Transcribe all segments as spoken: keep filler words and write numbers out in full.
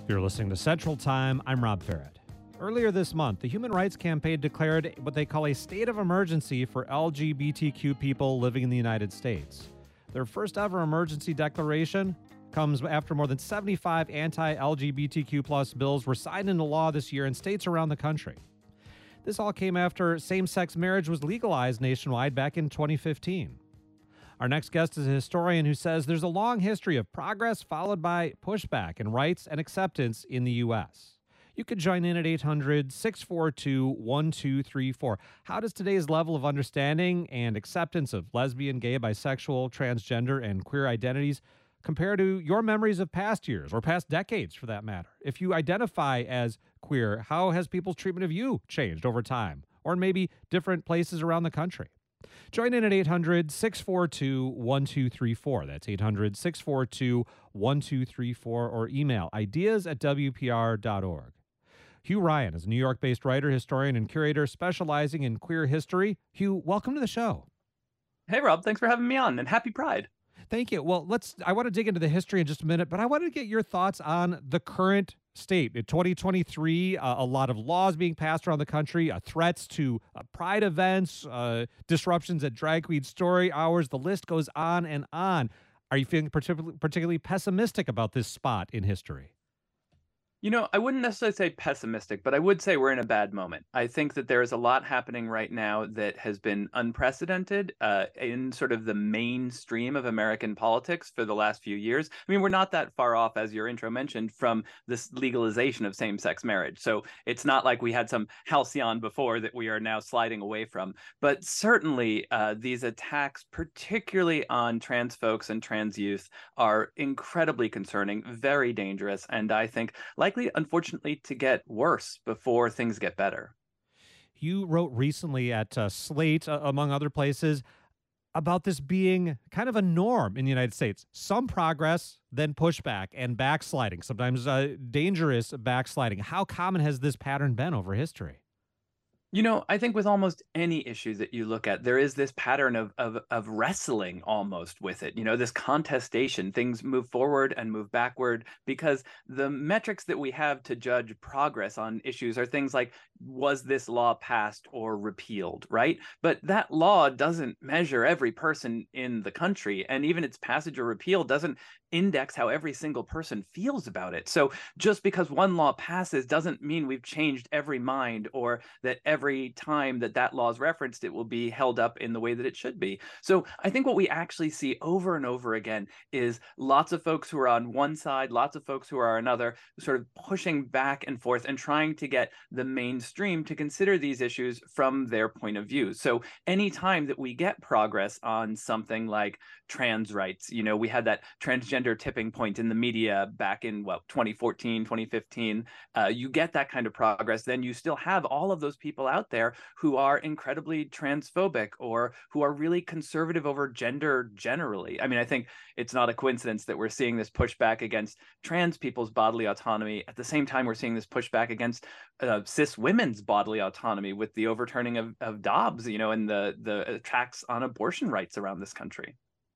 You're listening to Central Time. I'm Rob Farrett. Earlier this month, the Human Rights Campaign declared what they call a state of emergency for L G B T Q people living in the United States. Their first ever emergency declaration comes after more than seventy-five anti-L G B T Q plus bills were signed into law this year in states around the country. This all came after same-sex marriage was legalized nationwide back in twenty fifteen. Our next guest is a historian who says there's a long history of progress followed by pushback in rights and acceptance in the U S. You could join in at eight hundred, six four two, one two three four. How does today's level of understanding and acceptance of lesbian, gay, bisexual, transgender, and queer identities compare to your memories of past years or past decades for that matter? If you identify as queer, how has people's treatment of you changed over time or in maybe different places around the country? Join in at eight hundred, six four two, one two three four. That's eight hundred, six four two, one two three four or email ideas at w p r dot org. Hugh Ryan is a New York-based writer, historian, and curator specializing in queer history. Hugh, welcome to the show. Hey, Rob. Thanks for having me on, and happy Pride. Thank you. Well, let's. I want to dig into the history in just a minute, but I wanted to get your thoughts on the current state. In twenty twenty-three, uh, a lot of laws being passed around the country, uh, threats to uh, pride events, uh, disruptions at drag queen story hours. The list goes on and on. Are you feeling particularly, particularly pessimistic about this spot in history? You know, I wouldn't necessarily say pessimistic, but I would say we're in a bad moment. I think that there is a lot happening right now that has been unprecedented uh, in sort of the mainstream of American politics for the last few years. I mean, we're not that far off, as your intro mentioned, from this legalization of same-sex marriage. So it's not like we had some halcyon before that we are now sliding away from. But certainly uh, these attacks, particularly on trans folks and trans youth, are incredibly concerning, very dangerous, and I think likely, unfortunately, to get worse before things get better. You wrote recently at uh, Slate, uh, among other places, about this being kind of a norm in the United States. Some progress, then pushback and backsliding, sometimes uh, dangerous backsliding. How common has this pattern been over history? You know, I think with almost any issue that you look at, there is this pattern of, of of wrestling almost with it. You know, this contestation, things move forward and move backward because the metrics that we have to judge progress on issues are things like, was this law passed or repealed, right? But that law doesn't measure every person in the country, and even its passage or repeal doesn't index how every single person feels about it. So just because one law passes doesn't mean we've changed every mind or that every time that that law is referenced, it will be held up in the way that it should be. So I think what we actually see over and over again is lots of folks who are on one side, lots of folks who are on another, sort of pushing back and forth and trying to get the mainstream to consider these issues from their point of view. So anytime that we get progress on something like trans rights, you know, we had that transgender tipping point in the media back in, what, twenty fourteen, twenty fifteen, uh, you get that kind of progress, then you still have all of those people out there who are incredibly transphobic or who are really conservative over gender generally. I mean, I think it's not a coincidence that we're seeing this pushback against trans people's bodily autonomy. At the same time, we're seeing this pushback against uh, cis women's bodily autonomy with the overturning of, of Dobbs, you know, and the, the attacks on abortion rights around this country.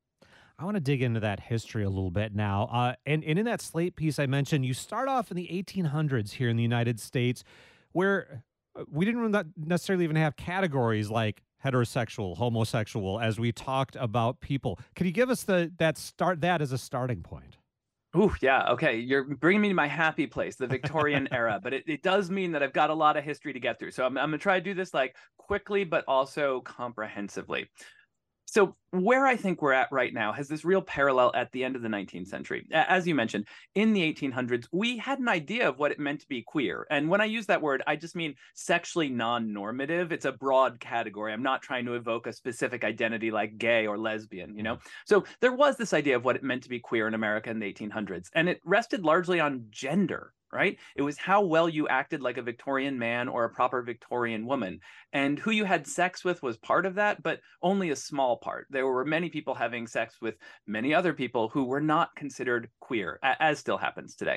I want to dig into that history a little bit now. Uh, and, and in that Slate piece I mentioned, you start off in the eighteen hundreds here in the United States, where we didn't necessarily even have categories like heterosexual, homosexual, as we talked about people. Could you give us the that start that as a starting point? Ooh, yeah. Okay. You're bringing me to my happy place, the Victorian era, but it, it does mean that I've got a lot of history to get through. So I'm, I'm going to try to do this like quickly, but also comprehensively. So where I think we're at right now has this real parallel at the end of the nineteenth century. As you mentioned, in the eighteen hundreds, we had an idea of what it meant to be queer. And when I use that word, I just mean sexually non-normative. It's a broad category. I'm not trying to evoke a specific identity like gay or lesbian, you know? So there was this idea of what it meant to be queer in America in the eighteen hundreds, and it rested largely on gender. Right? It was how well you acted like a Victorian man or a proper Victorian woman. And who you had sex with was part of that, but only a small part. There were many people having sex with many other people who were not considered queer, as still happens today.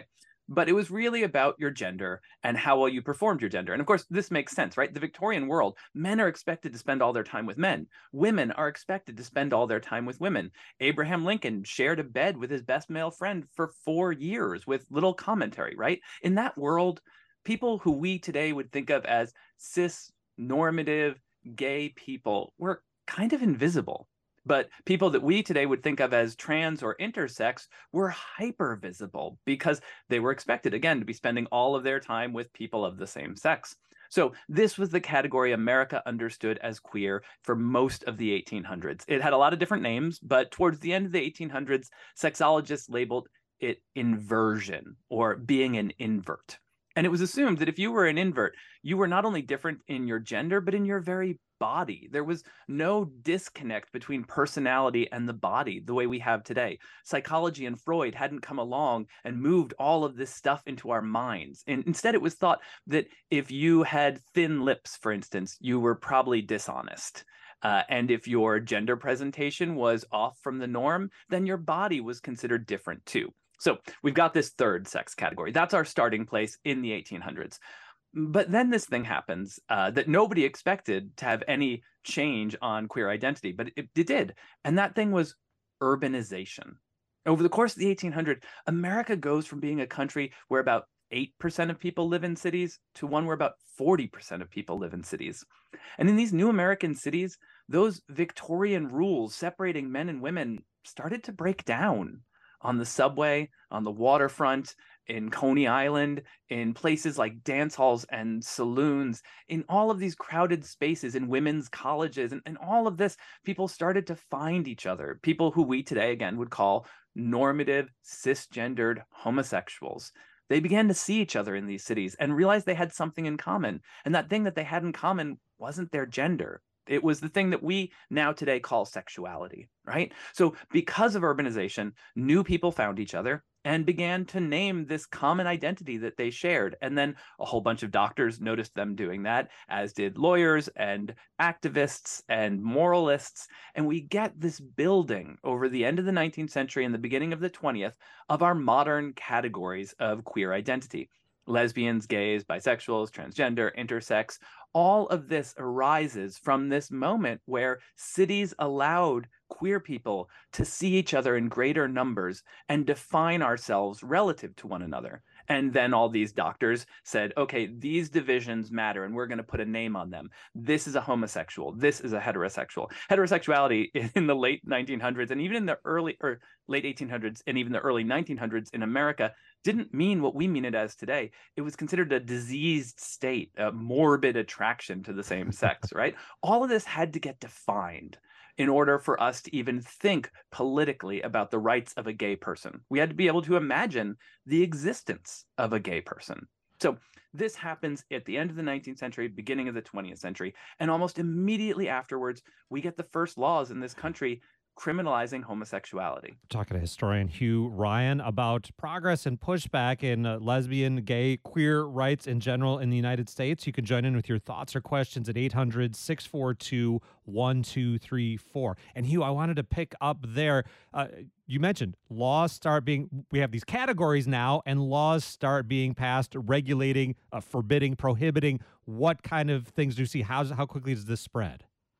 but it was really about your gender and how well you performed your gender. And of course, this makes sense, right? The Victorian world, men are expected to spend all their time with men. Women are expected to spend all their time with women. Abraham Lincoln shared a bed with his best male friend for four years with little commentary, right? In that world, people who we today would think of as cis, normative, gay people were kind of invisible. But people that we today would think of as trans or intersex were hyper visible because they were expected, again, to be spending all of their time with people of the same sex. So this was the category America understood as queer for most of the eighteen hundreds. It had a lot of different names, but towards the end of the eighteen hundreds, sexologists labeled it inversion or being an invert. And it was assumed that if you were an invert, you were not only different in your gender, but in your very body. There was no disconnect between personality and the body the way we have today. Psychology and Freud hadn't come along and moved all of this stuff into our minds. And instead, it was thought that if you had thin lips, for instance, you were probably dishonest. Uh, and if your gender presentation was off from the norm, then your body was considered different too. So we've got this third sex category. That's our starting place in the eighteen hundreds. But then this thing happens uh, that nobody expected to have any change on queer identity, but it, it did. And that thing was urbanization. Over the course of the eighteen hundreds, America goes from being a country where about eight percent of people live in cities to one where about forty percent of people live in cities. And in these new American cities, those Victorian rules separating men and women started to break down. On the subway, on the waterfront, in Coney Island, in places like dance halls and saloons, in all of these crowded spaces, in women's colleges, and, and all of this, people started to find each other, people who we today, again, would call normative, cisgendered homosexuals. They began to see each other in these cities and realized they had something in common. And that thing that they had in common wasn't their gender. It was the thing that we now today call sexuality, right? So because of urbanization, new people found each other and began to name this common identity that they shared. And then a whole bunch of doctors noticed them doing that, as did lawyers and activists and moralists. And we get this building over the end of the nineteenth century and the beginning of the twentieth of our modern categories of queer identity. Lesbians, gays, bisexuals, transgender, intersex, all of this arises from this moment where cities allowed queer people to see each other in greater numbers and define ourselves relative to one another. And then all these doctors said, okay, these divisions matter and we're going to put a name on them. This is a homosexual. This is a heterosexual. Heterosexuality in the late nineteen hundreds and even in the early or late eighteen hundreds and even the early nineteen hundreds in America didn't mean what we mean it as today. It was considered a diseased state, a morbid attraction to the same sex, right? All of this had to get defined in order for us to even think politically about the rights of a gay person. We had to be able to imagine the existence of a gay person. So this happens at the end of the nineteenth century, beginning of the twentieth century, and almost immediately afterwards, we get the first laws in this country criminalizing homosexuality. Talking to historian Hugh Ryan about progress and pushback in uh, lesbian, gay, queer rights in general in the United States. You can join in with your thoughts or questions at eight hundred, six four two, one two three four. And Hugh, I wanted to pick up there. Uh, you mentioned laws start being, we have these categories now, and laws start being passed regulating, uh, forbidding, prohibiting. What kind of things do you see? How's, how quickly does this spread?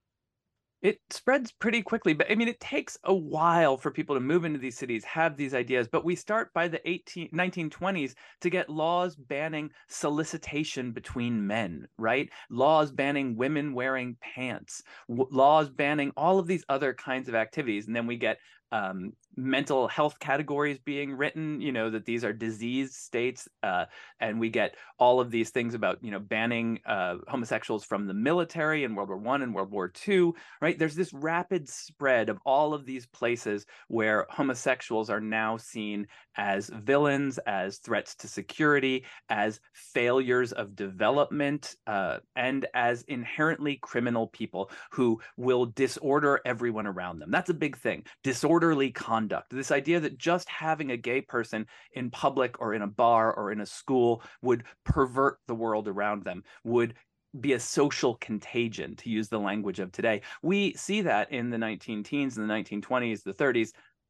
It spreads pretty quickly, but I mean, it takes a while for people to move into these cities, have these ideas. But we start by the eighteen, nineteen twenties to get laws banning solicitation between men, right? Laws banning women wearing pants, w- laws banning all of these other kinds of activities. And then we get um, mental health categories being written, you know, that these are disease states. Uh, and we get all of these things about, you know, banning uh, homosexuals from the military in World War One and World War Two, right? There's this rapid spread of all of these places where homosexuals are now seen as villains, as threats to security, as failures of development, uh, and as inherently criminal people who will disorder everyone around them. That's a big thing. Disorderly conduct. This idea that just having a gay person in public or in a bar or in a school would pervert the world around them, would be a social contagion, to use the language of today. We see that in the nineteen teens, in the nineteen twenties, the thirties.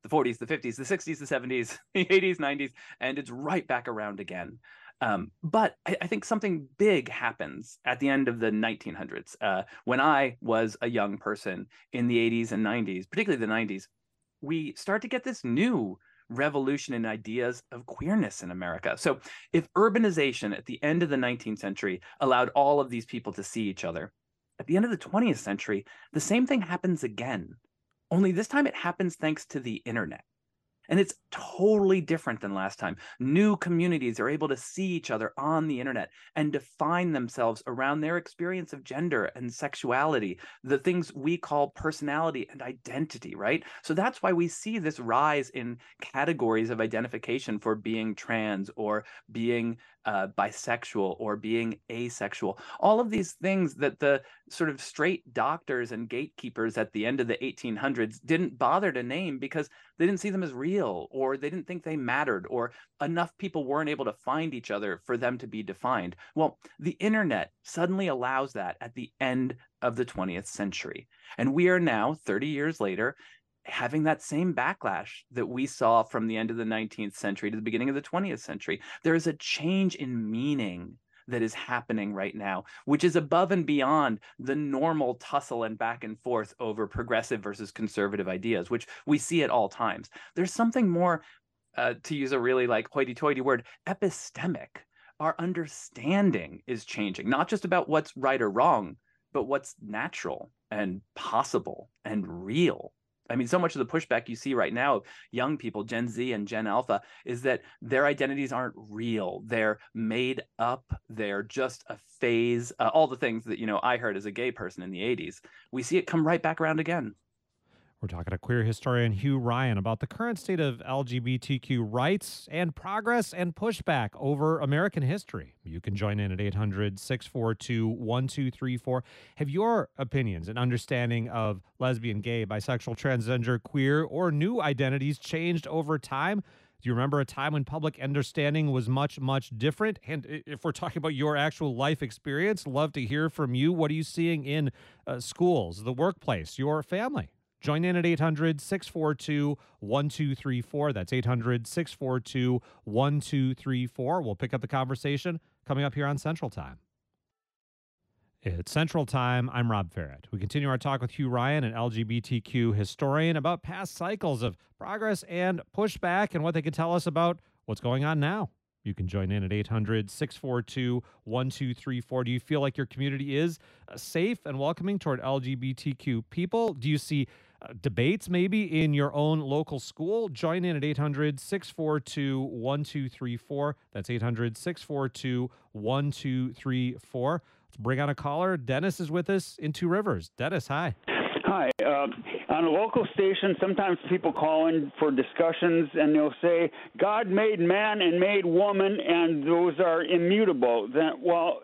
the forties, the fifties, the sixties, the seventies, the eighties, nineties, and it's right back around again. Um, but I, I think something big happens at the end of the nineteen hundreds. Uh, when I was a young person in the eighties and nineties, particularly the nineties, we start to get this new revolution in ideas of queerness in America. So if urbanization at the end of the nineteenth century allowed all of these people to see each other, at the end of the twentieth century, the same thing happens again. Only this time it happens thanks to the internet. And it's totally different than last time. New communities are able to see each other on the internet and define themselves around their experience of gender and sexuality, the things we call personality and identity, right? So that's why we see this rise in categories of identification for being trans or being uh, bisexual or being asexual. All of these things that the sort of straight doctors and gatekeepers at the end of the eighteen hundreds didn't bother to name because they didn't see them as real, or they didn't think they mattered, or enough people weren't able to find each other for them to be defined. Well, the internet suddenly allows that at the end of the twentieth century. And we are now, thirty years later, having that same backlash that we saw from the end of the nineteenth century to the beginning of the twentieth century. There is a change in meaning that is happening right now, which is above and beyond the normal tussle and back and forth over progressive versus conservative ideas, which we see at all times. There's something more, uh, to use a really like hoity-toity word, epistemic. Our understanding is changing, not just about what's right or wrong, but what's natural and possible and real. I mean, so much of the pushback you see right now of young people, Gen Z and Gen Alpha, is that their identities aren't real. They're made up. They're just a phase. Uh, all the things that, you know, I heard as a gay person in the eighties. We see it come right back around again. We're talking to queer historian Hugh Ryan about the current state of L G B T Q rights and progress and pushback over American history. You can join in at eight hundred, six four two, one two three four. Have your opinions and understanding of lesbian, gay, bisexual, transgender, queer, or new identities changed over time? Do you remember a time when public understanding was much, much different? And if we're talking about your actual life experience, love to hear from you. What are you seeing in uh, schools, the workplace, your family? Join in at eight hundred, six four two, one two three four. That's eight hundred, six four two, one two three four. We'll pick up the conversation coming up here on Central Time. It's Central Time. I'm Rob Ferret. We continue our talk with Hugh Ryan, an L G B T Q historian, about past cycles of progress and pushback and what they could tell us about what's going on now. You can join in at eight hundred, six four two, one two three four. Do you feel like your community is uh, safe and welcoming toward L G B T Q people? Do you see uh, debates maybe in your own local school? Join in at eight hundred, six four two, one two three four. That's eight hundred, six four two, one two three four. Let's bring on a caller. Dennis is with us in Two Rivers. Dennis, hi. Hi. Uh, on a local station, sometimes people call in for discussions, and they'll say, God made man and made woman, and those are immutable. Then, well,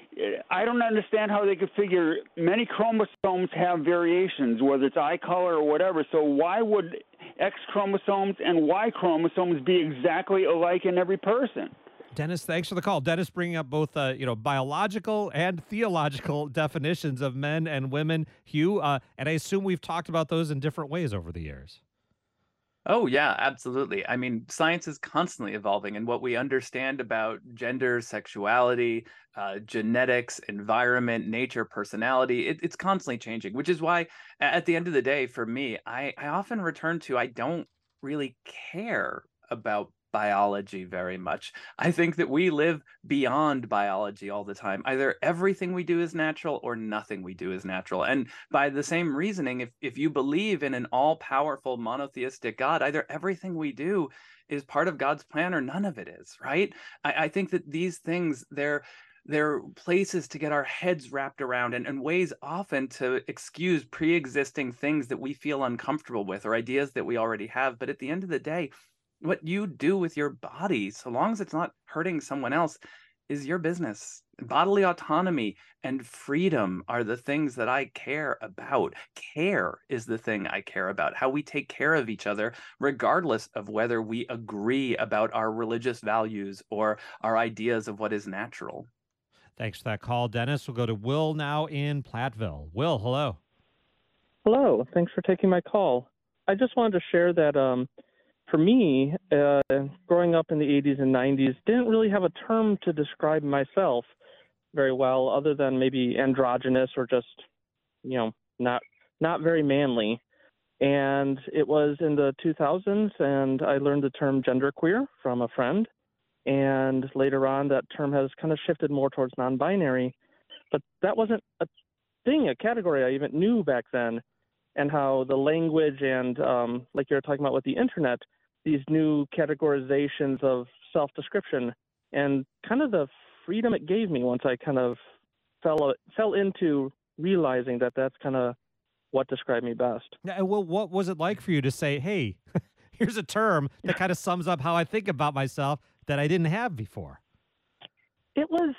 I don't understand how they could figure many chromosomes have variations, whether it's eye color or whatever. So why would X chromosomes and Y chromosomes be exactly alike in every person? Dennis, thanks for the call. Dennis bringing up both, uh, you know, biological and theological definitions of men and women. Hugh, uh, and I assume we've talked about those in different ways over the years. Oh, yeah, absolutely. I mean, science is constantly evolving, and what we understand about gender, sexuality, uh, genetics, environment, nature, personality, it, it's constantly changing, which is why at the end of the day, for me, I, I often return to I don't really care about biology very much. I think that we live beyond biology all the time. Either everything we do is natural or nothing we do is natural. And by the same reasoning, if, if you believe in an all-powerful monotheistic God, either everything we do is part of God's plan or none of it is, right? I, I think that these things, they're They're places to get our heads wrapped around and, and ways often to excuse pre-existing things that we feel uncomfortable with or ideas that we already have. But at the end of the day, what you do with your body, so long as it's not hurting someone else, is your business. Bodily autonomy and freedom are the things that I care about. Care is the thing I care about, how we take care of each other, regardless of whether we agree about our religious values or our ideas of what is natural. Thanks for that call, Dennis. We'll go to Will now in Platteville. Will, hello. Hello. Thanks for taking my call. I just wanted to share that um, for me, uh, growing up in the eighties and nineties, didn't really have a term to describe myself very well, other than maybe androgynous or just, you know, not not very manly. And it was in the two thousands, and I learned the term genderqueer from a friend. And later on, that term has kind of shifted more towards non-binary. But that wasn't a thing, a category I even knew back then. And how the language and, um, like you're talking about with the internet, these new categorizations of self-description and kind of the freedom it gave me once I kind of fell fell into realizing that that's kind of what described me best. Yeah, well, what was it like for you to say, hey, here's a term that kind of sums up how I think about myself that I didn't have before? It was,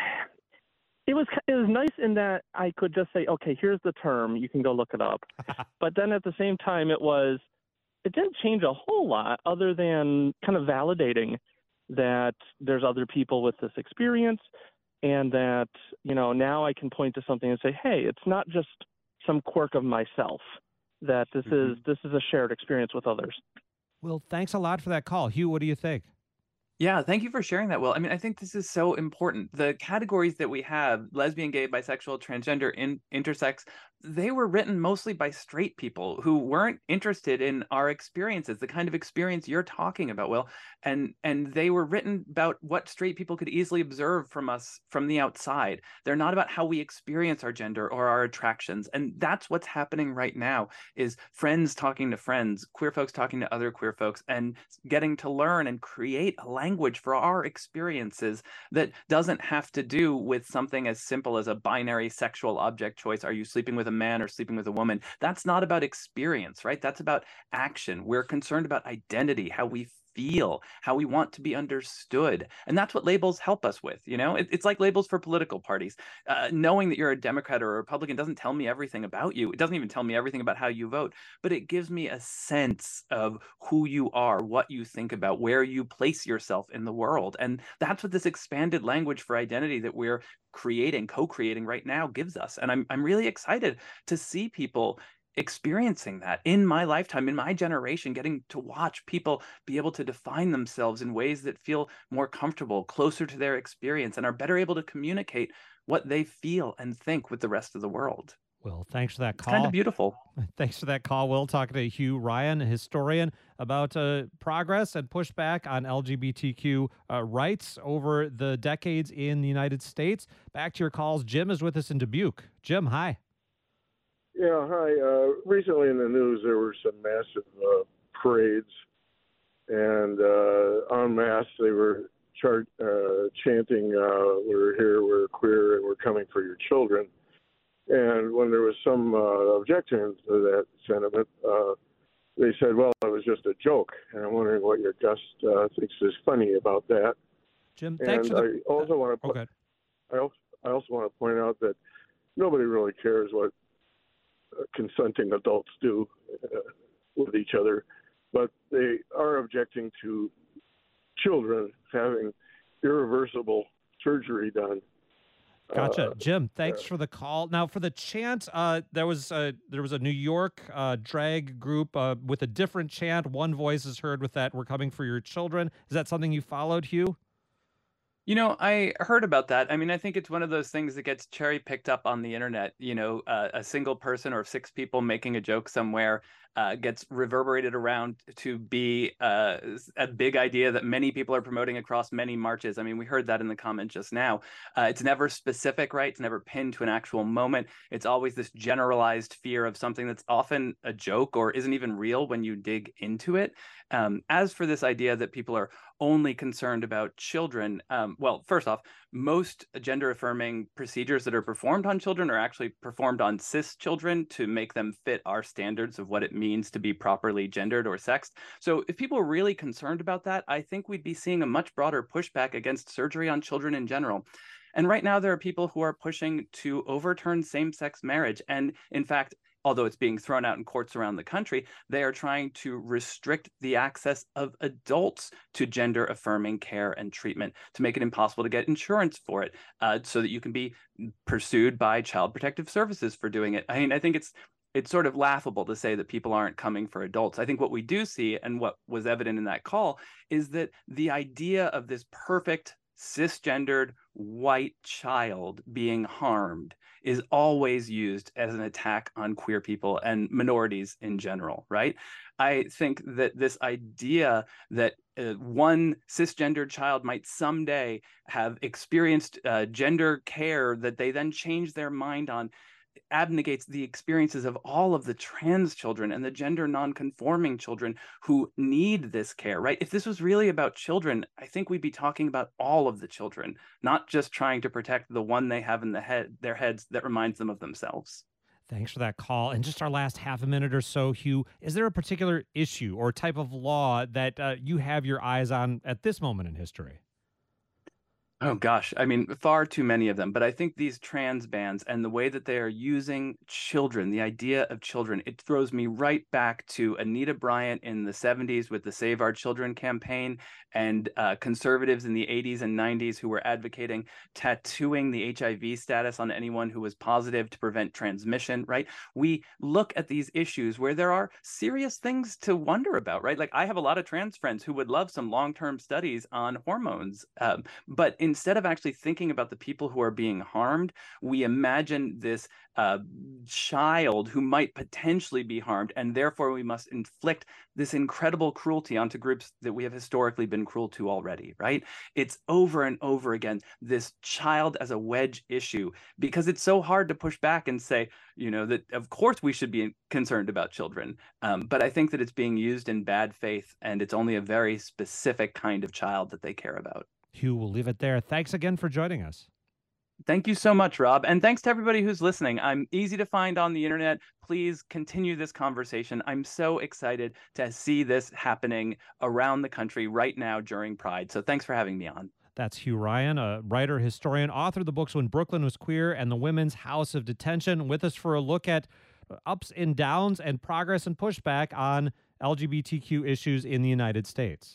it was, it was nice in that I could just say, okay, here's the term, you can go look it up. But then at the same time, it was, it didn't change a whole lot other than kind of validating that there's other people with this experience, and that, you know, now I can point to something and say, hey, it's not just some quirk of myself, that this mm-hmm. is this is a shared experience with others. Well, thanks a lot for that call. Hugh, what do you think? Yeah, thank you for sharing that, Will. I mean, I think this is so important. The categories that we have, lesbian, gay, bisexual, transgender, in, intersex, they were written mostly by straight people who weren't interested in our experiences, the kind of experience you're talking about, Will. And, and they were written about what straight people could easily observe from us from the outside. They're not about how we experience our gender or our attractions. And that's what's happening right now, is friends talking to friends, queer folks talking to other queer folks, and getting to learn and create a language language for our experiences that doesn't have to do with something as simple as a binary sexual object choice. Are you sleeping with a man or sleeping with a woman? That's not about experience, right? That's about action. We're concerned about identity, how we feel, how we want to be understood. And that's what labels help us with. You know, it, it's like labels for political parties. Uh, knowing that you're a Democrat or a Republican doesn't tell me everything about you. It doesn't even tell me everything about how you vote, but it gives me a sense of who you are, what you think about, where you place yourself in the world. And that's what this expanded language for identity that we're creating, co-creating right now gives us. And I'm, I'm really excited to see people experiencing that in my lifetime, in my generation, getting to watch people be able to define themselves in ways that feel more comfortable, closer to their experience, and are better able to communicate what they feel and think with the rest of the world. Well, thanks for that call. It's kind of beautiful. Thanks for that call, Will. Talking to Hugh Ryan, a historian, about uh, progress and pushback on L G B T Q uh, rights over the decades in the United States. Back to your calls. Jim is with us in Dubuque. Jim, hi. Yeah, hi. Uh, recently in the news, there were some massive uh, parades, and uh, en masse they were chart, uh, chanting, uh, we're here, we're queer, and we're coming for your children. And when there was some uh, objection to that sentiment, uh, they said, well, it was just a joke. And I'm wondering what your guest uh, thinks is funny about that. Jim, thanks and for the... I also want to po- I also, I also want to point out that nobody really cares what Uh, consenting adults do uh, with each other, but they are objecting to children having irreversible surgery done. Gotcha, uh, Jim. Thanks uh, for the call. Now, for the chant, uh, there was a, there was a New York uh, drag group uh, with a different chant. One voice is heard with that. We're coming for your children. Is that something you followed, Hugh? You know, I heard about that. I mean, I think it's one of those things that gets cherry picked up on the internet. You know, uh, a single person or six people making a joke somewhere uh, gets reverberated around to be uh, a big idea that many people are promoting across many marches. I mean, we heard that in the comment just now. Uh, it's never specific, right? It's never pinned to an actual moment. It's always this generalized fear of something that's often a joke or isn't even real when you dig into it. Um, as for this idea that people are only concerned about children, um, well, first off, most gender-affirming procedures that are performed on children are actually performed on cis children to make them fit our standards of what it means to be properly gendered or sexed. So if people are really concerned about that, I think we'd be seeing a much broader pushback against surgery on children in general. And right now, there are people who are pushing to overturn same-sex marriage. And in fact, although it's being thrown out in courts around the country, they are trying to restrict the access of adults to gender-affirming care and treatment to make it impossible to get insurance for it, uh, so that you can be pursued by Child Protective Services for doing it. I mean, I think it's it's sort of laughable to say that people aren't coming for adults. I think what we do see, and what was evident in that call, is that the idea of this perfect cisgendered white child being harmed is always used as an attack on queer people and minorities in general, right? I think that this idea that uh, one cisgendered child might someday have experienced uh, gender care that they then change their mind on abnegates the experiences of all of the trans children and the gender non-conforming children who need this care, right? If this was really about children, I think we'd be talking about all of the children, not just trying to protect the one they have in the head, their heads that reminds them of themselves. Thanks for that call. And just our last half a minute or so, Hugh, is there a particular issue or type of law that uh, you have your eyes on at this moment in history? Oh gosh, I mean, far too many of them. But I think these trans bans and the way that they are using children, the idea of children, it throws me right back to Anita Bryant in the seventies with the Save Our Children campaign, and uh, conservatives in the eighties and nineties who were advocating tattooing the H I V status on anyone who was positive to prevent transmission, right? We look at these issues where there are serious things to wonder about, right? Like, I have a lot of trans friends who would love some long-term studies on hormones, um, but in instead of actually thinking about the people who are being harmed, we imagine this uh, child who might potentially be harmed, and therefore we must inflict this incredible cruelty onto groups that we have historically been cruel to already, right? It's over and over again, this child as a wedge issue, because it's so hard to push back and say, you know, that of course we should be concerned about children. Um, but I think that it's being used in bad faith, and it's only a very specific kind of child that they care about. Hugh, we'll leave it there. Thanks again for joining us. Thank you so much, Rob. And thanks to everybody who's listening. I'm easy to find on the internet. Please continue this conversation. I'm so excited to see this happening around the country right now during Pride. So thanks for having me on. That's Hugh Ryan, a writer, historian, author of the books When Brooklyn Was Queer and The Women's House of Detention, with us for a look at ups and downs and progress and pushback on L G B T Q issues in the United States.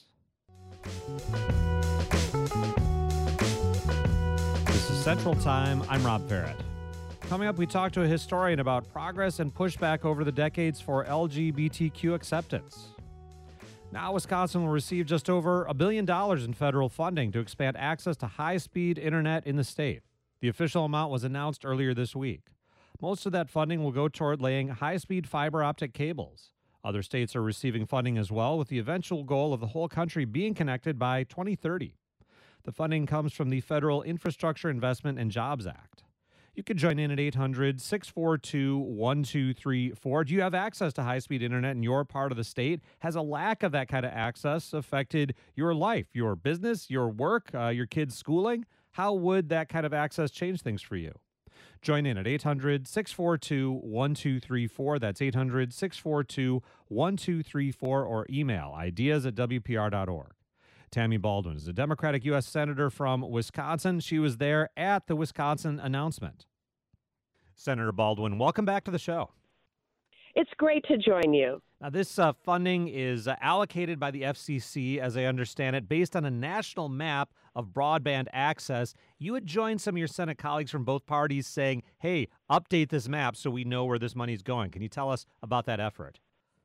This is Central Time. I'm Rob Ferret. Coming up, we talk to a historian about progress and pushback over the decades for L G B T Q acceptance. Now, Wisconsin will receive just over a billion dollars in federal funding to expand access to high-speed internet in the state. The official amount was announced earlier this week. Most of that funding will go toward laying high-speed fiber optic cables. Other states are receiving funding as well, with the eventual goal of the whole country being connected by twenty thirty. The funding comes from the Federal Infrastructure Investment and Jobs Act. You can join in at eight hundred, six four two, one two three four. Do you have access to high-speed internet in your part of the state? Has a lack of that kind of access affected your life, your business, your work, uh, your kids' schooling? How would that kind of access change things for you? Join in at eight hundred, six four two, one two three four. That's eight hundred, six four two, one two three four, or email ideas at w p r dot org. Tammy Baldwin is a Democratic U S Senator from Wisconsin. She was there at the Wisconsin announcement. Senator Baldwin, welcome back to the show. It's great to join you. Now, this uh, funding is uh, allocated by the F C C, as I understand it, based on a national map of broadband access. You had joined some of your Senate colleagues from both parties saying, hey, update this map so we know where this money is going. Can you tell us about that effort?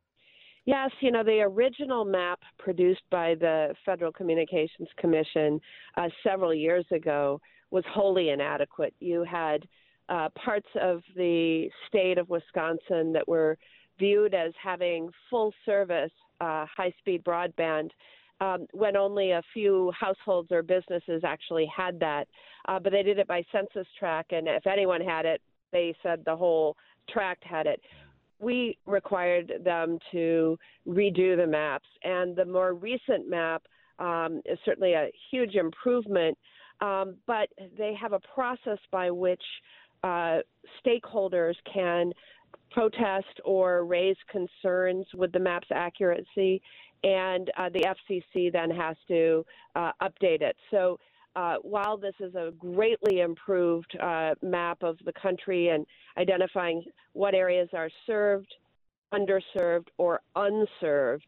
Yes, you know, the original map produced by the Federal Communications Commission uh, several years ago was wholly inadequate. You had uh, parts of the state of Wisconsin that were viewed as having full service uh, high-speed broadband um, when only a few households or businesses actually had that. Uh, but they did it by census tract, and if anyone had it, they said the whole tract had it. We required them to redo the maps, and the more recent map um, is certainly a huge improvement, um, but they have a process by which uh, stakeholders can protest or raise concerns with the map's accuracy, and uh, the F C C then has to uh, update it. So uh, while this is a greatly improved uh, map of the country and identifying what areas are served, underserved, or unserved,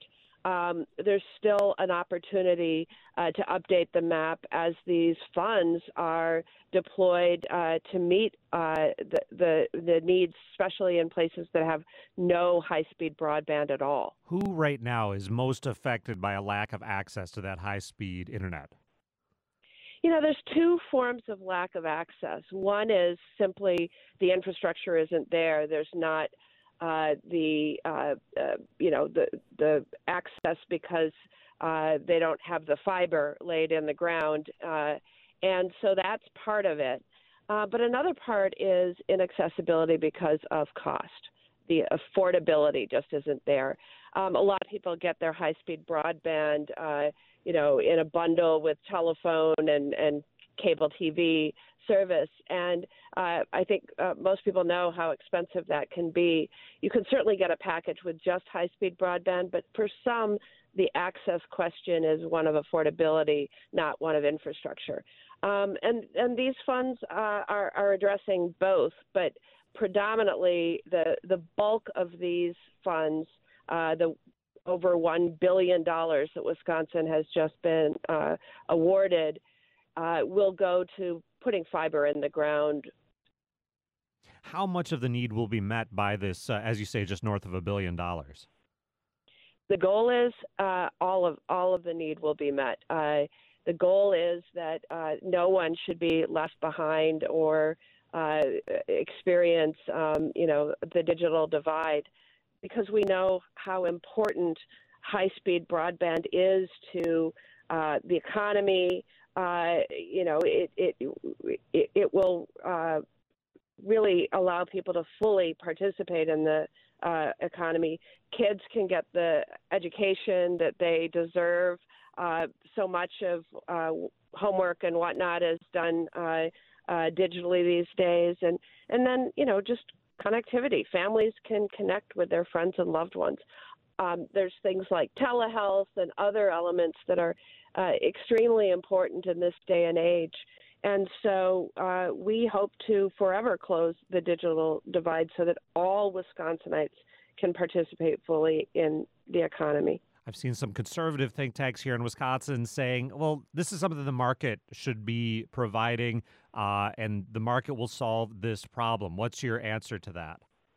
um, there's still an opportunity uh, to update the map as these funds are deployed uh, to meet uh, the, the the needs, especially in places that have no high-speed broadband at all. Who right now is most affected by a lack of access to that high-speed internet? You know, there's two forms of lack of access. One is simply the infrastructure isn't there. There's not uh, the, uh, uh, you know, the the access because uh, they don't have the fiber laid in the ground. Uh, and so that's part of it. Uh, but another part is inaccessibility because of cost. The affordability just isn't there. Um, a lot of people get their high-speed broadband, uh, you know, in a bundle with telephone and, and cable T V service. And uh, I think uh, most people know how expensive that can be. You can certainly get a package with just high-speed broadband, but for some, the access question is one of affordability, not one of infrastructure. Um, and, and these funds uh, are, are addressing both, but predominantly the, the bulk of these funds, uh, the over one billion dollars that Wisconsin has just been uh, awarded, uh, will go to putting fiber in the ground. How much of the need will be met by this, uh, as you say, just north of a billion dollars? The goal is uh, all of all of the need will be met. Uh, the goal is that uh, no one should be left behind or uh, experience, um, you know, the digital divide, because we know how important high-speed broadband is to uh, the economy. Uh, you know, it it it, it will uh, really allow people to fully participate in the uh, economy. Kids can get the education that they deserve. Uh, so much of uh, homework and whatnot is done uh, uh, digitally these days, and and then you know just connectivity. Families can connect with their friends and loved ones. Um, there's things like telehealth and other elements that are uh, extremely important in this day and age. And so uh, we hope to forever close the digital divide so that all Wisconsinites can participate fully in the economy. I've seen some conservative think tanks here in Wisconsin saying, well, this is something the market should be providing, uh, and the market will solve this problem. What's your answer to that?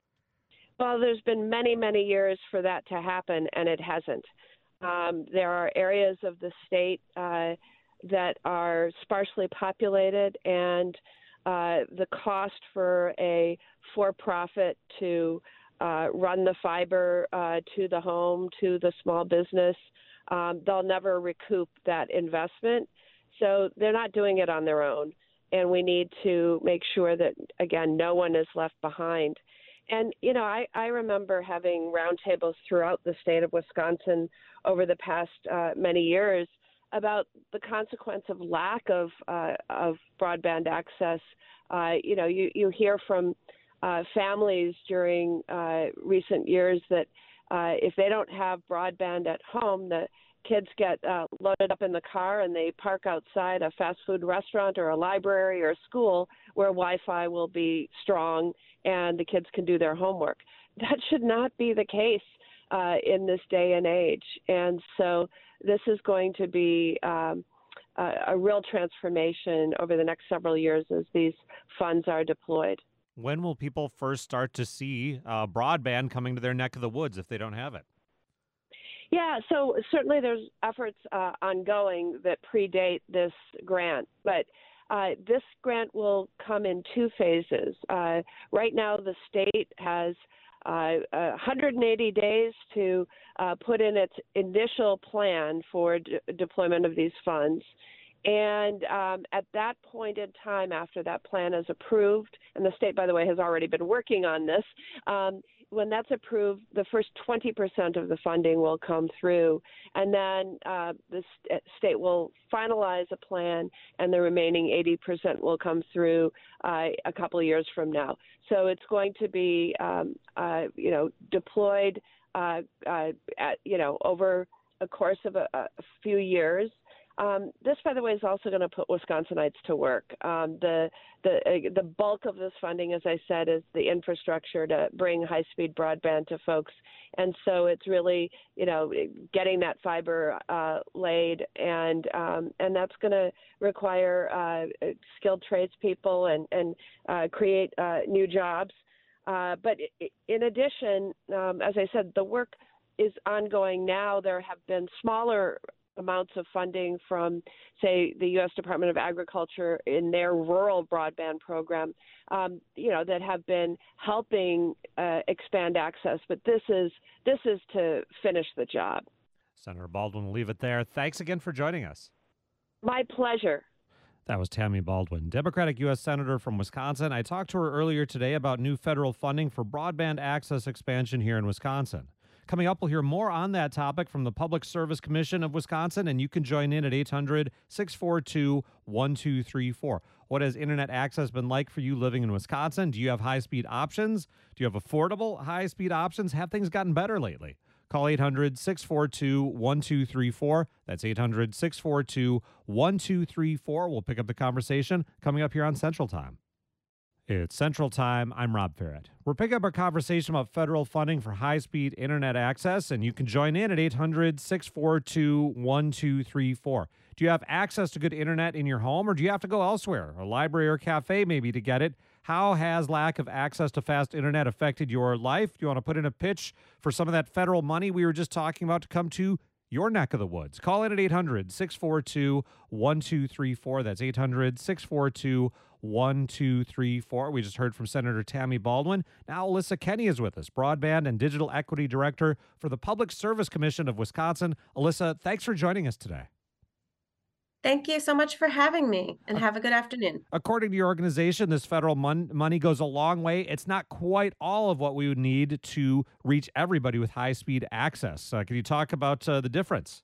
Well, there's been many, many years for that to happen, and it hasn't. Um, there are areas of the state uh, that are sparsely populated, and uh, the cost for a for-profit to uh, run the fiber uh, to the home, to the small business, um, they'll never recoup that investment. So they're not doing it on their own, and we need to make sure that, again, no one is left behind. And, you know, I, I remember having roundtables throughout the state of Wisconsin over the past uh, many years about the consequence of lack of uh, of broadband access. Uh, you know, you, you hear from uh, families during uh, recent years that uh, if they don't have broadband at home, the kids get uh, loaded up in the car and they park outside a fast food restaurant or a library or a school where Wi-Fi will be strong and the kids can do their homework. That should not be the case uh, in this day and age. And so this is going to be um, a, a real transformation over the next several years as these funds are deployed. When will people first start to see uh, broadband coming to their neck of the woods if they don't have it? Yeah, so certainly there's efforts uh, ongoing that predate this grant, but uh, this grant will come in two phases. Uh, right now, the state has uh, one hundred eighty days to uh, put in its initial plan for d- deployment of these funds. And um, at that point in time, after that plan is approved, and the state, by the way, has already been working on this, um, when that's approved, the first twenty percent of the funding will come through, and then uh, the st- state will finalize a plan, and the remaining eighty percent will come through uh, a couple of years from now. So it's going to be, um, uh, you know, deployed, uh, uh, at, you know, over a course of a, a few years. Um, this, by the way, is also going to put Wisconsinites to work. Um, the the uh, the bulk of this funding, as I said, is the infrastructure to bring high-speed broadband to folks, and so it's really, you know, getting that fiber uh, laid, and um, and that's going to require uh, skilled tradespeople and and uh, create uh, new jobs. Uh, but in addition, um, as I said, the work is ongoing now. There have been smaller amounts of funding from, say, the U S Department of Agriculture in their rural broadband program, um, you know, that have been helping uh, expand access. But this is this is to finish the job. Senator Baldwin will leave it there. Thanks again for joining us. My pleasure. That was Tammy Baldwin, Democratic U S Senator from Wisconsin. I talked to her earlier today about new federal funding for broadband access expansion here in Wisconsin. Coming up, we'll hear more on that topic from the Public Service Commission of Wisconsin, and you can join in at eight hundred, six four two, one two three four. What has internet access been like for you living in Wisconsin? Do you have high-speed options? Do you have affordable high-speed options? Have things gotten better lately? Call eight hundred, six four two, one two three four. That's eight hundred, six four two, one two three four. We'll pick up the conversation coming up here on Central Time. It's Central Time. I'm Rob Ferret. We're picking up our conversation about federal funding for high-speed internet access, and you can join in at eight hundred, six four two, one two three four. Do you have access to good internet in your home, or do you have to go elsewhere, a library or cafe maybe, to get it? How has lack of access to fast internet affected your life? Do you want to put in a pitch for some of that federal money we were just talking about to come to your neck of the woods? Call in at eight hundred, six four two, one two three four. That's eight hundred, six four two, one two three four. We just heard from Senator Tammy Baldwin. Now Alyssa Kenny is with us, Broadband and Digital Equity Director for the Public Service Commission of Wisconsin. Alyssa, thanks for joining us today. Thank you so much for having me, and have a good afternoon. According to your organization, this federal mon- money goes a long way. It's not quite all of what we would need to reach everybody with high-speed access. Uh, can you talk about uh, the difference?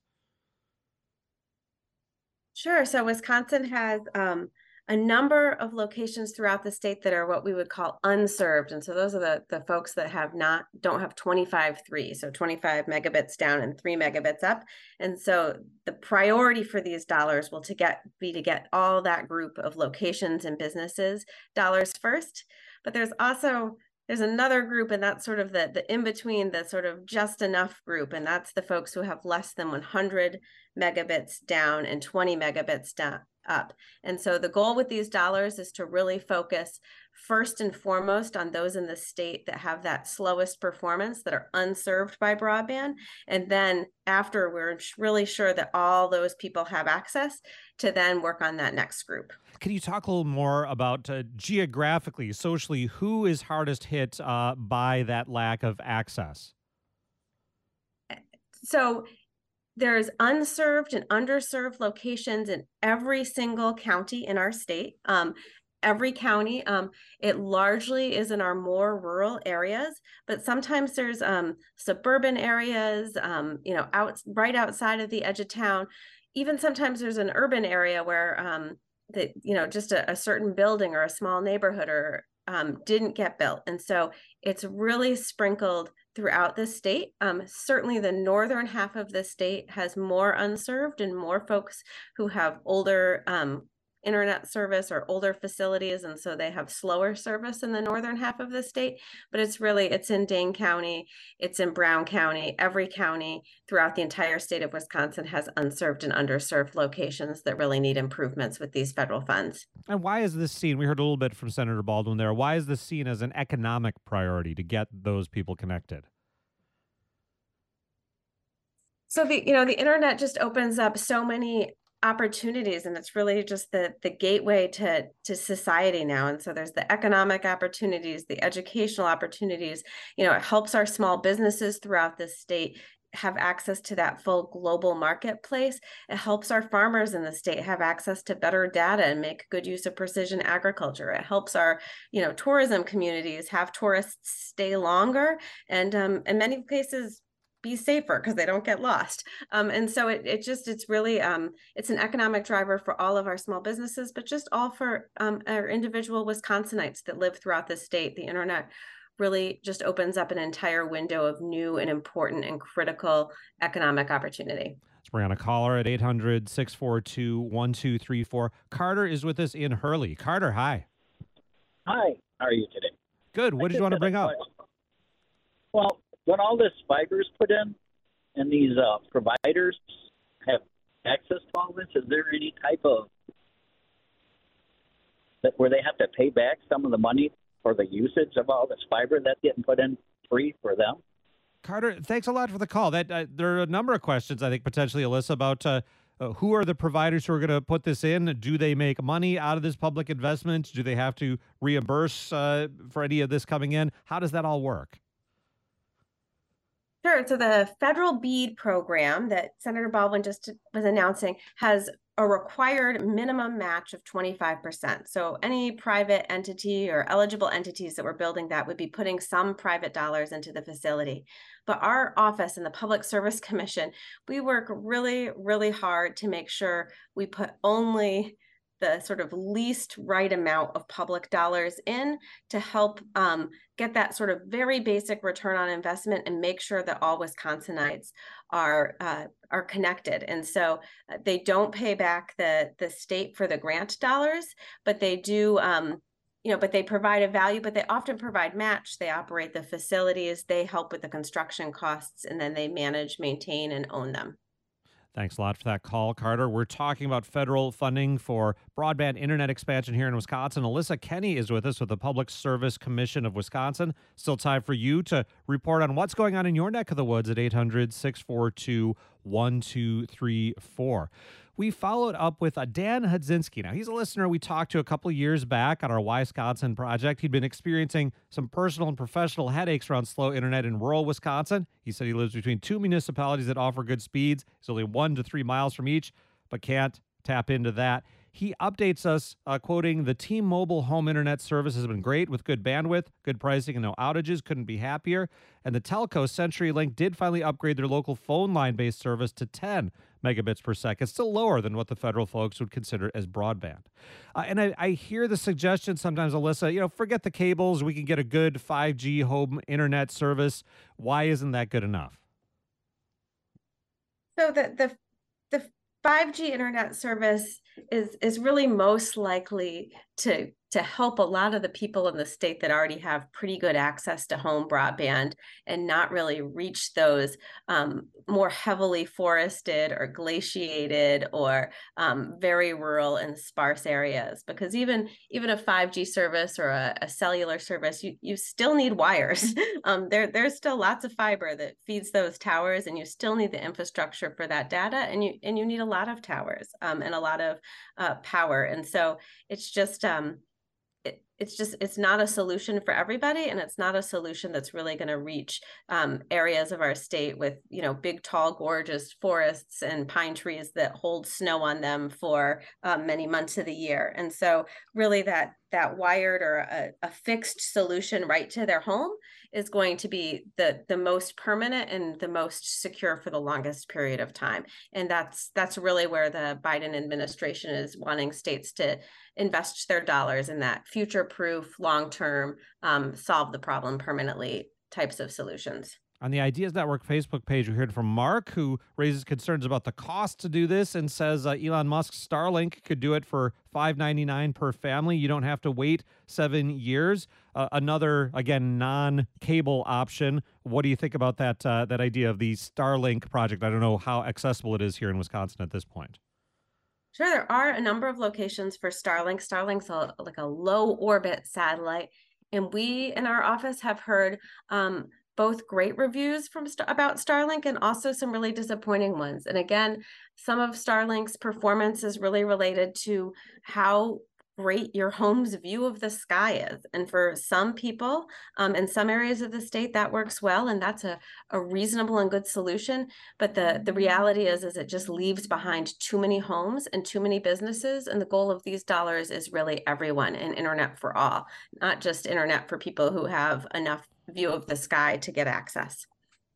Sure. So Wisconsin has um, a number of locations throughout the state that are what we would call unserved. And so those are the, the folks that have not, don't have twenty-five three, so twenty-five megabits down and three megabits up. And so the priority for these dollars will to get be to get all that group of locations and businesses dollars first. But there's also There's another group, and that's sort of the, the in-between, the sort of just enough group, and that's the folks who have less than one hundred megabits down and twenty megabits down, up. And so the goal with these dollars is to really focus first and foremost on those in the state that have that slowest performance, that are unserved by broadband. And then after we're really sure that all those people have access, to then work on that next group. Can you talk a little more about uh, geographically, socially, who is hardest hit uh, by that lack of access? So there's unserved and underserved locations in every single county in our state. Um, every county, um, it largely is in our more rural areas, but sometimes there's um, suburban areas, um, you know, out right outside of the edge of town. Even sometimes there's an urban area where um, that, you know, just a, a certain building or a small neighborhood or um, didn't get built. And so it's really sprinkled throughout the state. Um, certainly the northern half of the state has more unserved and more folks who have older um, internet service or older facilities. And so they have slower service in the northern half of the state, but it's really, it's in Dane County, it's in Brown County. Every county throughout the entire state of Wisconsin has unserved and underserved locations that really need improvements with these federal funds. And why is this seen, we heard a little bit from Senator Baldwin there, why is this seen as an economic priority to get those people connected? So the, you know, the internet just opens up so many opportunities, and it's really just the the gateway to to society now. And so there's the economic opportunities, the educational opportunities. You know, it helps our small businesses throughout the state have access to that full global marketplace. It helps our farmers in the state have access to better data and make good use of precision agriculture. It helps our, you know, tourism communities have tourists stay longer, and um, in many cases be safer because they don't get lost. Um, and so it, it just, it's really, um, it's an economic driver for all of our small businesses, but just all for um, our individual Wisconsinites that live throughout the state. The internet really just opens up an entire window of new and important and critical economic opportunity. It's bring on a caller at eight hundred, six four two, one two three four. Carter is with us in Hurley. Carter, hi. Hi, how are you today? Good. What I did you just want to had a bring up? question. Well, when all this fiber is put in and these uh, providers have access to all this, is there any type of that where they have to pay back some of the money for the usage of all this fiber that's getting put in free for them? Carter, thanks a lot for the call. That uh, there are a number of questions, I think, potentially, Alyssa, about uh, uh, who are the providers who are going to put this in? Do they make money out of this public investment? Do they have to reimburse uh, for any of this coming in? How does that all work? Sure. So the federal BEAD program that Senator Baldwin just was announcing has a required minimum match of twenty-five percent. So any private entity or eligible entities that were building that would be putting some private dollars into the facility. But our office and the Public Service Commission, we work really, really hard to make sure we put only the sort of least right amount of public dollars in to help um, get that sort of very basic return on investment and make sure that all Wisconsinites are uh, are connected. And so uh, they don't pay back the the state for the grant dollars, but they do, um, you know, but they provide a value, but they often provide match. They operate the facilities, they help with the construction costs, and then they manage, maintain, and own them. Thanks a lot for that call, Carter. We're talking about federal funding for broadband internet expansion here in Wisconsin. Alyssa Kenny is with us with the Public Service Commission of Wisconsin. Still time for you to report on what's going on in your neck of the woods at eight hundred, six four two, one two three four. We followed up with uh, Dan Hudzinski. Now, he's a listener we talked to a couple years back on our Wisconsin project. He'd been experiencing some personal and professional headaches around slow internet in rural Wisconsin. He said he lives between two municipalities that offer good speeds. He's only one to three miles from each, but can't tap into that. He updates us, uh, quoting, "The T-Mobile home internet service has been great with good bandwidth, good pricing, and no outages. Couldn't be happier." And the telco CenturyLink did finally upgrade their local phone line-based service to ten megabits per second, still lower than what the federal folks would consider as broadband. Uh, and I, I hear the suggestion sometimes, Alyssa, you know, forget the cables. We can get a good five G home internet service. Why isn't that good enough? So the the the five G internet service is is really most likely to to help a lot of the people in the state that already have pretty good access to home broadband and not really reach those um, more heavily forested or glaciated or um, very rural and sparse areas. Because even even a five G service or a, a cellular service, you you still need wires. um, there there's still lots of fiber that feeds those towers, and you still need the infrastructure for that data, and you and you need a lot of towers um, and a lot of uh, power. And so it's just um, It, it's just, it's not a solution for everybody. And it's not a solution that's really going to reach um, areas of our state with, you know, big, tall, gorgeous forests and pine trees that hold snow on them for um, many months of the year. And so really that, that wired or a, a fixed solution right to their home is going to be the, the most permanent and the most secure for the longest period of time. And that's, that's really where the Biden administration is wanting states to invest their dollars in that future-proof, long-term, um, solve the problem permanently types of solutions. On the Ideas Network Facebook page, we heard from Mark, who raises concerns about the cost to do this and says uh, Elon Musk's Starlink could do it for five ninety-nine per family. You don't have to wait seven years. Uh, another, again, non-cable option. What do you think about that uh, that idea of the Starlink project? I don't know how accessible it is here in Wisconsin at this point. Sure, there are a number of locations for Starlink. Starlink's a, like a low orbit satellite, and we in our office have heard um, both great reviews from about Starlink and also some really disappointing ones. And again, some of Starlink's performance is really related to how great your home's view of the sky is. And for some people um, in some areas of the state, that works well. And that's a, a reasonable and good solution. But the, the reality is, is it just leaves behind too many homes and too many businesses. And the goal of these dollars is really everyone and internet for all, not just internet for people who have enough view of the sky to get access.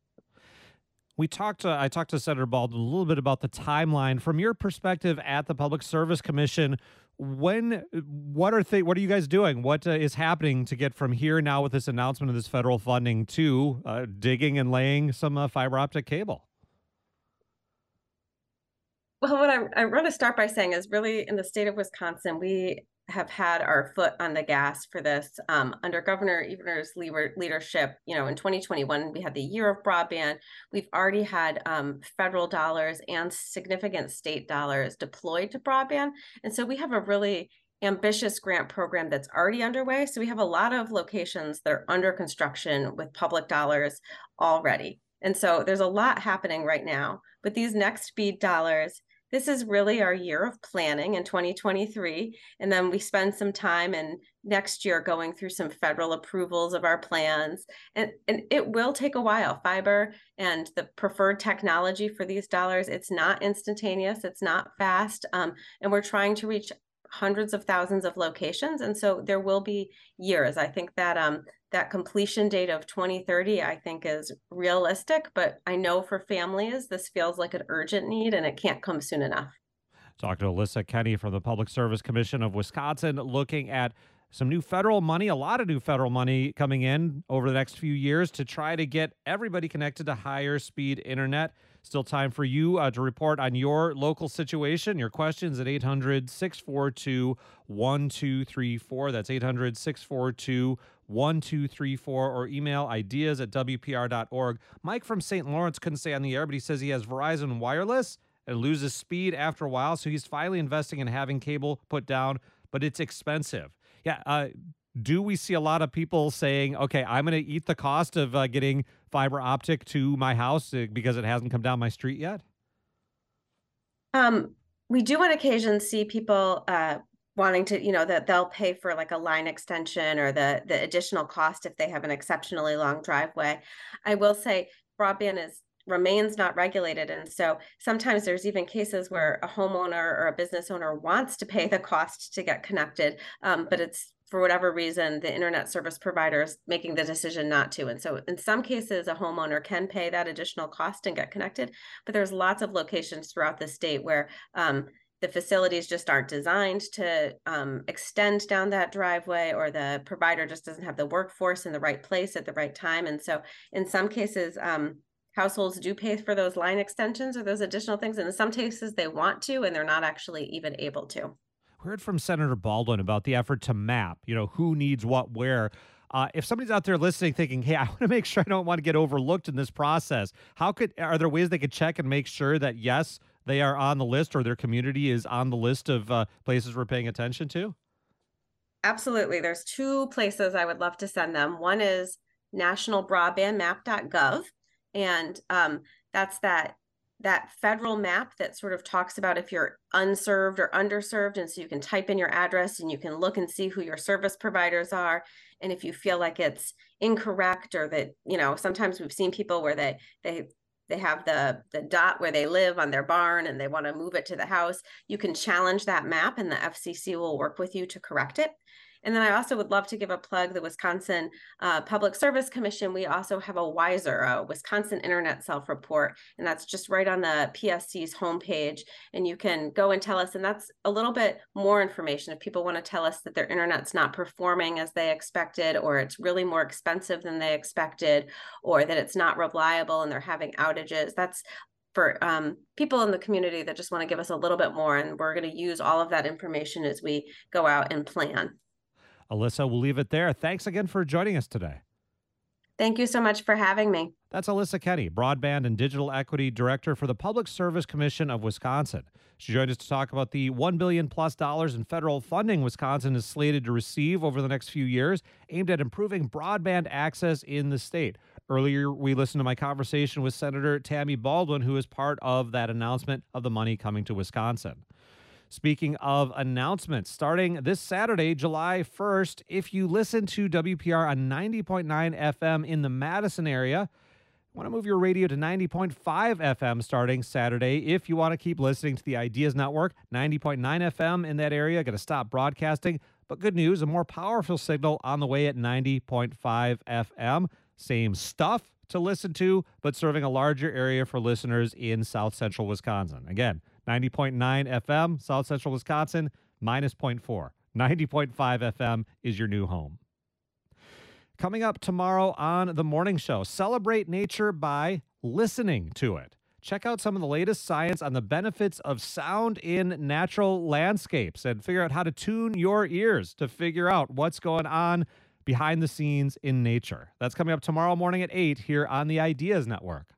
We talked. Uh, I talked to Senator Baldwin a little bit about the timeline from your perspective at the Public Service Commission. When, what are th- what are you guys doing? What uh, is happening to get from here now with this announcement of this federal funding to uh, digging and laying some uh, fiber optic cable? Well, what I, I want to start by saying is really in the state of Wisconsin, we have had our foot on the gas for this. Um, under Governor Evers' leadership, you know, in twenty twenty-one, we had the year of broadband. We've already had um, federal dollars and significant state dollars deployed to broadband. And so we have a really ambitious grant program that's already underway. So we have a lot of locations that are under construction with public dollars already. And so there's a lot happening right now. With these next BEAD dollars, this is really our year of planning in twenty twenty-three. And then we spend some time in next year going through some federal approvals of our plans. And, and it will take a while. Fiber and the preferred technology for these dollars, it's not instantaneous, it's not fast. Um, and we're trying to reach hundreds of thousands of locations. And so there will be years. I think that um, that completion date of twenty thirty, I think is realistic, but I know for families, this feels like an urgent need and it can't come soon enough. Talking to Alyssa Kenny from the Public Service Commission of Wisconsin, looking at some new federal money, a lot of new federal money coming in over the next few years to try to get everybody connected to higher speed internet. Still time for you uh, to report on your local situation. Your questions at eight hundred, six four two, one two three four. That's eight hundred, six four two, one two three four, or email ideas at W P R dot org. Mike from Saint Lawrence couldn't stay on the air, but he says he has Verizon Wireless and loses speed after a while, so he's finally investing in having cable put down, but it's expensive. Yeah, uh, do we see a lot of people saying, okay, I'm going to eat the cost of uh, getting fiber optic to my house uh, because it hasn't come down my street yet? Um, we do on occasion see people uh, wanting to, you know, that they'll pay for like a line extension or the, the additional cost if they have an exceptionally long driveway. I will say broadband is remains not regulated. And so sometimes there's even cases where a homeowner or a business owner wants to pay the cost to get connected, um, but it's for whatever reason, the internet service provider is making the decision not to. And so in some cases, a homeowner can pay that additional cost and get connected, but there's lots of locations throughout the state where um, the facilities just aren't designed to um, extend down that driveway, or the provider just doesn't have the workforce in the right place at the right time. And so in some cases, um, households do pay for those line extensions or those additional things. And in some cases they want to, and they're not actually even able to. We heard from Senator Baldwin about the effort to map, you know, who needs what where. Uh, if somebody's out there listening thinking, hey, I want to make sure I don't want to get overlooked in this process, how could, are there ways they could check and make sure that, yes, they are on the list or their community is on the list of uh, places we're paying attention to? Absolutely. There's two places I would love to send them. One is national broadband map dot gov. And um, that's that that federal map that sort of talks about if you're unserved or underserved. And so you can type in your address and you can look and see who your service providers are. And if you feel like it's incorrect, or that, you know, sometimes we've seen people where they they they have the the dot where they live on their barn and they want to move it to the house, you can challenge that map and the F C C will work with you to correct it. And then I also would love to give a plug, the Wisconsin uh, Public Service Commission. We also have a WISER, a Wisconsin Internet Self-Report, and that's just right on the P S C's homepage. And you can go and tell us, and that's a little bit more information if people want to tell us that their internet's not performing as they expected, or it's really more expensive than they expected, or that it's not reliable and they're having outages. That's for um, people in the community that just want to give us a little bit more. And we're going to use all of that information as we go out and plan. Alyssa, we'll leave it there. Thanks again for joining us today. Thank you so much for having me. That's Alyssa Kenny, Broadband and Digital Equity Director for the Public Service Commission of Wisconsin. She joined us to talk about the one billion dollars plus dollars in federal funding Wisconsin is slated to receive over the next few years, aimed at improving broadband access in the state. Earlier, we listened to my conversation with Senator Tammy Baldwin, who is part of that announcement of the money coming to Wisconsin. Speaking of announcements, starting this Saturday, July first, if you listen to W P R on ninety point nine F M in the Madison area, want to move your radio to ninety point five F M starting Saturday. If you want to keep listening to the Ideas Network, ninety point nine F M in that area, going to stop broadcasting. But good news, a more powerful signal on the way at ninety point five F M. Same stuff to listen to, but serving a larger area for listeners in South Central Wisconsin. Again, ninety point nine F M, South Central Wisconsin, minus zero point four. ninety point five F M is your new home. Coming up tomorrow on The Morning Show, celebrate nature by listening to it. Check out some of the latest science on the benefits of sound in natural landscapes and figure out how to tune your ears to figure out what's going on behind the scenes in nature. That's coming up tomorrow morning at eight here on the Ideas Network.